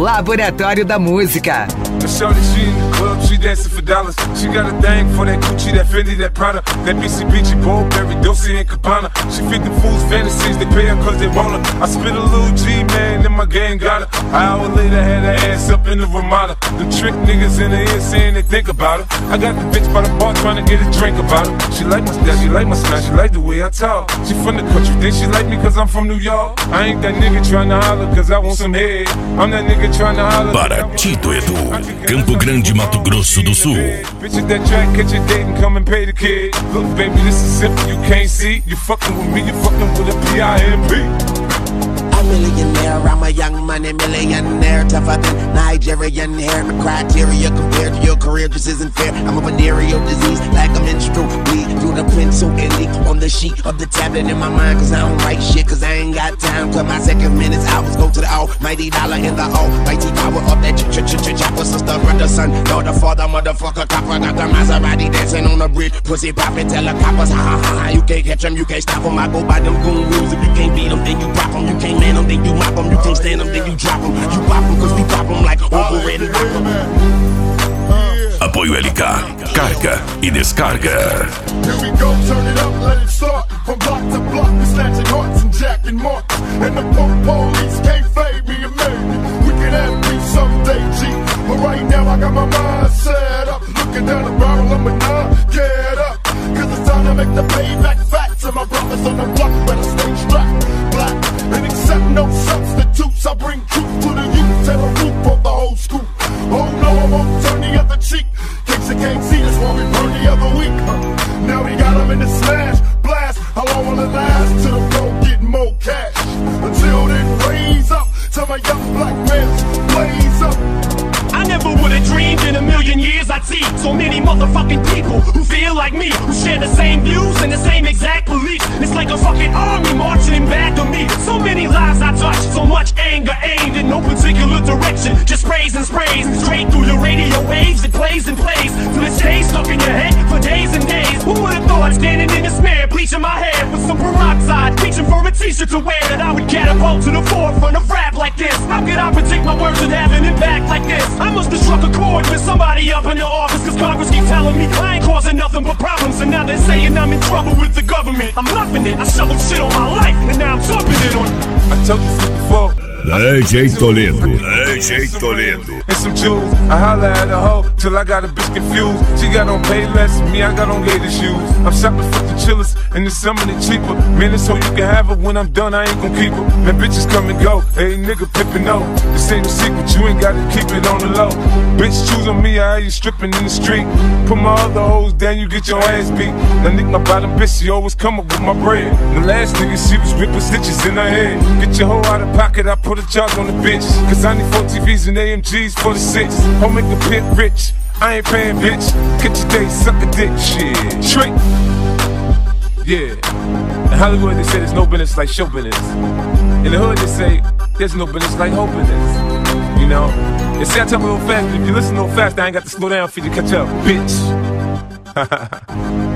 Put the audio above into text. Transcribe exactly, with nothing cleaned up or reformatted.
Laboratório da Música. Shorty, she in the club, she dancing for dollars. She got a thing for that Gucci, that Fendi, that Prada, that B C B G, Burberry, Dolce and Gabbana. She feed them fools fantasies, they pay her cause they want her. I spit a little G, man, then my gang got her. An hour later, had her ass up in the Ramada. Them trick niggas in the ear saying they think about her. I got the bitch by the bar trying to get a drink about her. She like my style, she like my smile, she like the way I talk. She from the country, think she like me cause I'm from New York. I ain't that nigga trying to holler cause I want some head. I'm that nigga trying to holler. Para Tito Edu, Campo Grande, Mato Grosso do Sul. Bitch at that track, catch a date and come and pay the kid. Look baby, this is simple, you can't see. You fucking with me, you fucking with a P I M P. Millionaire, I'm a young money millionaire, tougher than Nigerian hair. My criteria compared to your career just isn't fair. I'm a venereal disease, like a menstrual bleed through the pencil and leak on the sheet of the tablet in my mind. Cause I don't write shit, cause I ain't got time. Cause my second minutes hours go to the almighty dollar in the almighty power of that ch ch ch chopper. Sister, brother, son, daughter, father, motherfucker, copper. Got the Maserati dancing on the bridge, pussy poppin', tell the coppers, ha ha ha. You can't catch them, you can't stop them. I go by them goon rules. If you can't beat them, then you drop them. You can't man them, then you mop them. You can't stand them, then you drop them. You pop them, cause we pop them like over red and rock them. Apoio L K, carga e descarga. Here we go, turn it up, let it start. From block to block, we snatching hearts and jacking marks. And the punk police can't fade me a minute. We can have peace someday, G. But right now I got my mind set up. Looking down the barrel of my nine, get up. Cause it's time to make the payback facts. And my brothers on the block better stay strapped. Black and accept no substitutes. I bring truth to the youth, tell the roof of the whole school. Oh no, I won't turn the other cheek. Case you can't see, that's why we burned the other week. Huh? Now we got them in the smash, blast. How long will it last? Till the road get more cash. Until then, raise up. Tell my young black males, blaze up. I never would've dreamed in a million years I'd see so many motherfucking people who feel like me, who share the same views and the same exact beliefs. It's like a fucking army marching back to me. So many lives I touch, so much anger aimed in no particular direction. Just sprays and sprays straight through your radio waves. It plays and plays till it stays stuck in your head for days and days. Who would've thought standing in the snare, bleaching my hair with some peroxide, reaching for a t-shirt to wear, that I would catapult to the forefront of rap like this? How could I predict my words and have an impact like this? I must have struck a chord with somebody up in the office, cause Congress keep telling me I ain't causing nothing but problems. And now they're saying I'm in trouble with the government. I'm loving it, I shoveled shit on my life, and now I'm dumping it on. I told you before. D J Toledo, D J Toledo. And some jewels, I holla at a hoe till I got a bitch confused. She got on Payless, me I got on gator shoes. I'm shopping for the chillers, and it's some of the cheaper. Man, it's so you can have her. When I'm done, I ain't gon' keep her. Man, bitches come and go, hey nigga pimpin' no. This ain't a secret, you ain't gotta keep it on the low. Bitch choose on me, I hear you stripping in the street. Put my other hoes down, you get your ass beat. Now nick my bottom bitch, she always come up with my bread. The last nigga, she was ripping stitches in her head. Get your hoe out of pocket, I put a charge on the bitch. Cause I need four T Vs and A M Gs for the six. Home make the pit rich, I ain't paying bitch. Catch your day, suck a dick, shit. Shrink. Yeah. In Hollywood they say there's no business like show business. In the hood they say there's no business like hope business. You know? They say I talk a little fast, but if you listen a little fast, I ain't got to slow down for you to catch up, bitch.